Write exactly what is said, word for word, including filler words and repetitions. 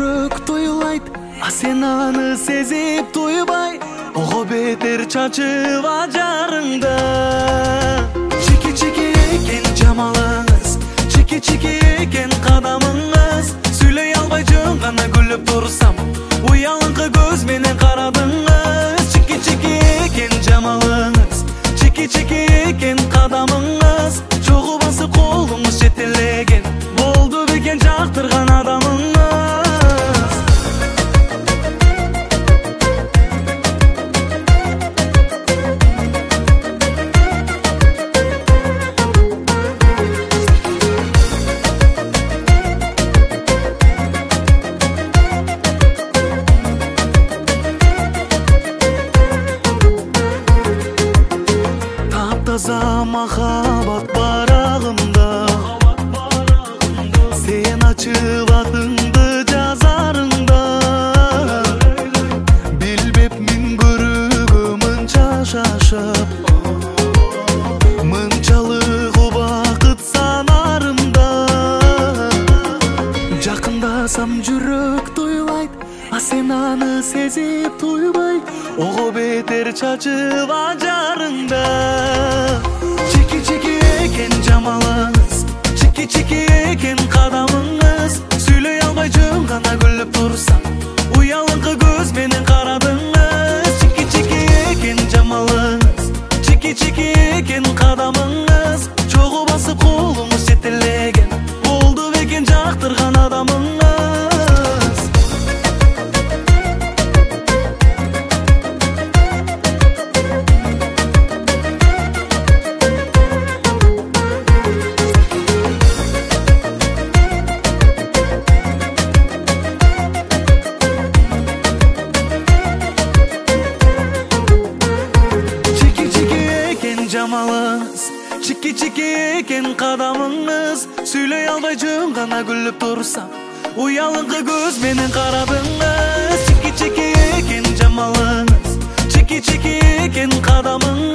жүрөк туйлайт, а сен аны сезип туйбай, ого бетер чачып ажарыңда. Чики-чики экен жамалыңыз, чики-чики экен кадамыңыз, сүйлөй албай жөн гана күлүп турсам, уялыңкы көз менен карадыңыз. Чики-чики экен жамалыңыз, чики-чики экен кадамыңыз, чогуу басып колуңуз жетелеген, болду бекен жактырган адамыңыз. Таза махаббат барагымда, сен ачып атыңды жазарыңда, билбепмин көрүүгө мынча шашып, мынчалык убакыт санарымда. Жакындасам жүрөк туйлайт, а сен аны сезип туйбай, ого бетер чачып ажарыңда. Чики-чики экен жамалыңыз, чики-чики экен кадамыңыз, сүйлөй албай жөн гана күлүп турсам, уялыңкы көз менен карадыңыз. Чики-чики экен жамалыңыз, чики-чики экен кадамыңыз, чогуу басып колуңуз жетелеген, болду бекен жактырган адамыңыз. Жамалыңыз, чики-чики экен кадамыңыз, сүйлөй албай жөн гана күлүп турсам, уялыңкы көз менен карадыңыз. Чики-чики экен жамалыңыз, чики-чики экен кадамыңыз,